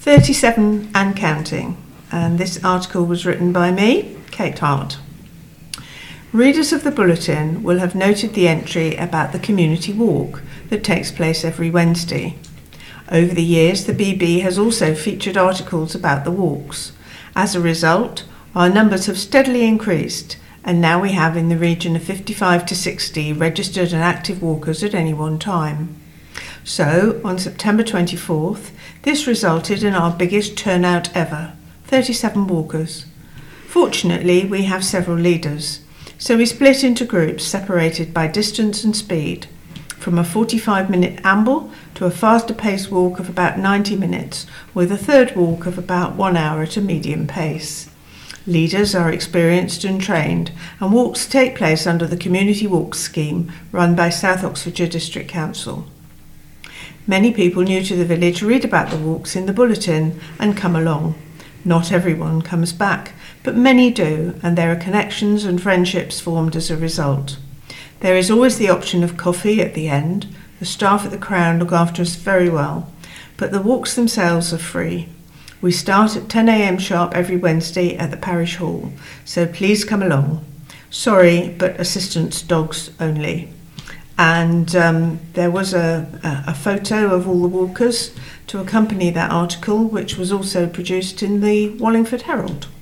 37 and counting. And this article was written by me, Kate Hart. Readers of the bulletin will have noted the entry about the community walk that takes place every Wednesday. Over the years, the BB has also featured articles about the walks. As a result, our numbers have steadily increased, and now we have in the region of 55 to 60 registered and active walkers at any one time. So, on September 24th, this resulted in our biggest turnout ever, 37 walkers. Fortunately, we have several leaders, so we split into groups separated by distance and speed, from a 45-minute amble to a faster-paced walk of about 90 minutes, with a third walk of about 1 hour at a medium pace. Leaders are experienced and trained, and walks take place under the Community Walks scheme run by South Oxfordshire District Council. Many people new to the village read about the walks in the bulletin and come along. Not everyone comes back, but many do, and there are connections and friendships formed as a result. There is always the option of coffee at the end. The staff at the Crown look after us very well, but the walks themselves are free. We start at 10 a.m. sharp every Wednesday at the parish hall, so please come along. Sorry, but assistance dogs only. And there was a photo of all the walkers to accompany that article, which was also produced in the Wallingford Herald.